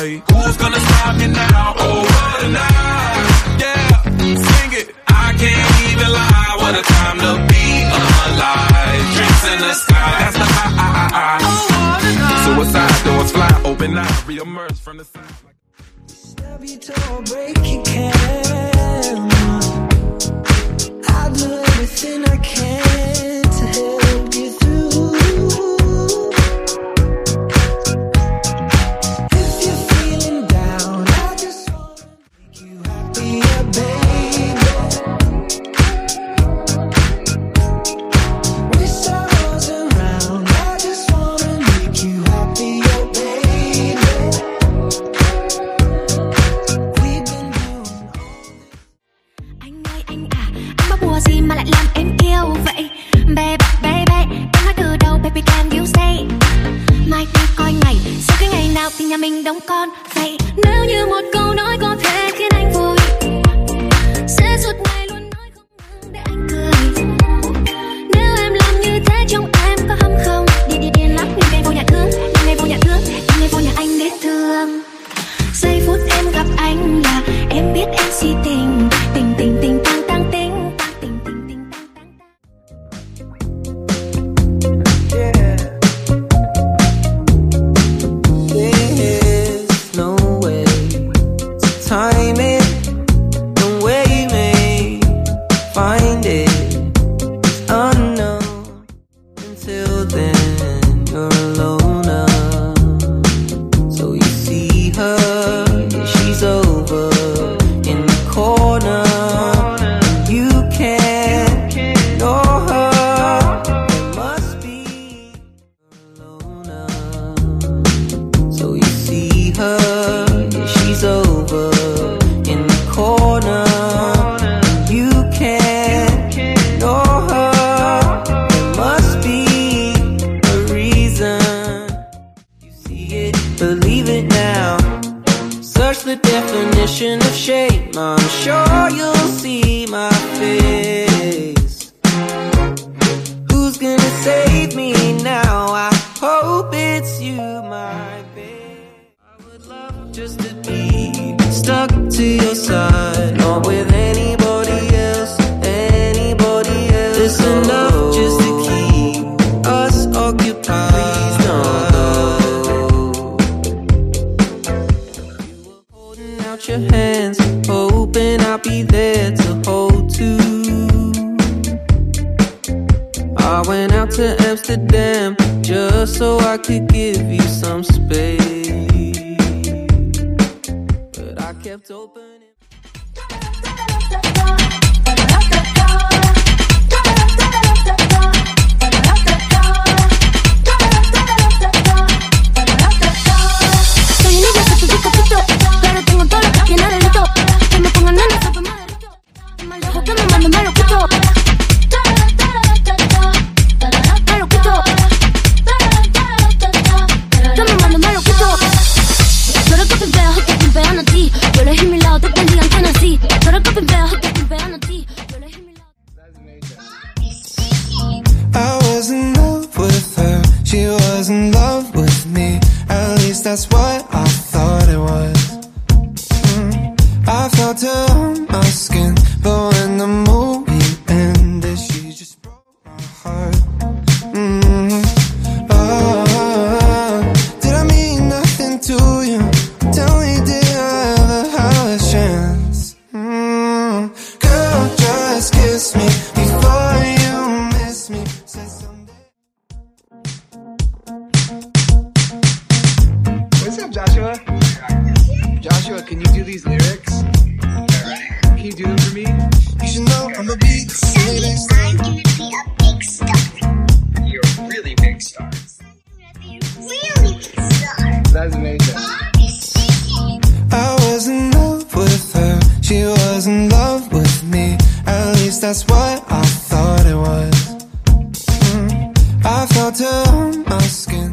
night. Who's gonna stop me now? Oh, what a night. Yeah, sing it. I can't even lie. What a time to be alive. Drinks in the sky, that's the high. Oh, what a night. Suicide doors fly open, I re-emerge from the side. Stub your toe, break your can. I'll do everything I can to help you through. If you're feeling down, I just wanna make you happier, baby. Wish I wasn't around, I just wanna make you happier, baby. We've been doing Anh ơi anh à, anh có bùa gì mà lại làm em yêu vậy? Baby, baby, em nói từ đầu, baby can you say? Mai đi coi ngày, sau cái ngày nào thì nhà mình đóng con vậy? Nếu như một câu nói có thể khiến anh vui, sẽ suốt ngày luôn nói không ngừng để anh cười. Nếu em làm như thế trong em có hâm không? Đi điên lắm, nhưng ngày vô nhà thương, nhưng ngày vô nhà thương, nhưng ngày vô nhà anh để thương. Giây phút em gặp anh là em biết em si tình, tình tình tình tăng tăng tình, tăng tình tình tình tăng tăng tăng. There's no way to time it the way you may find it. It's unknown. Until then, you're alone now. So you see her, yeah, she's over in the corner. You can't ignore her. It must be alone now. So you see her, yeah, she's over in the corner. You can't ignore her. There must be a reason. You see it, believe it now. Search the definition of shame. I'm sure you'll see my face. Who's gonna save me now? I hope it's you, my babe. I would love just to be stuck to your side, not with anybody else, anybody else. It's enough just to keep us occupied. Please don't go. You were holding out your hands, hoping I'll be there to hold too. I went out to Amsterdam just so I could give you some space, but I kept opening. Soy un niño que te pico pito, pero tengo todo lo que tiene delito. Que me pongan en el sapo más delito. Más lejos que me manden me lo quito. Me lo quito. Que me manden me lo quito. Tú eres que pimpean a ti. Yo elegí mi lado desde el día en que nací. Tú eres que pimpean a ti. Yo elegí mi lado. I was in love with her, she was in love with me. At least that's what I thought it was. I felt her on my skin, but when the movie ended, she just broke my heart. Did I mean nothing to you? Tell me, did I ever have a chance? Girl, just kiss me before you miss me. Say someday. What's up, Joshua? Joshua, can you do these lyrics? Can you do them for me? You should know I'm a big I'm gonna be a big star. You're a really big star. Really big star. That's amazing. I was in love with her, she was in love with me. At least that's what I thought it was. I felt her on my skin.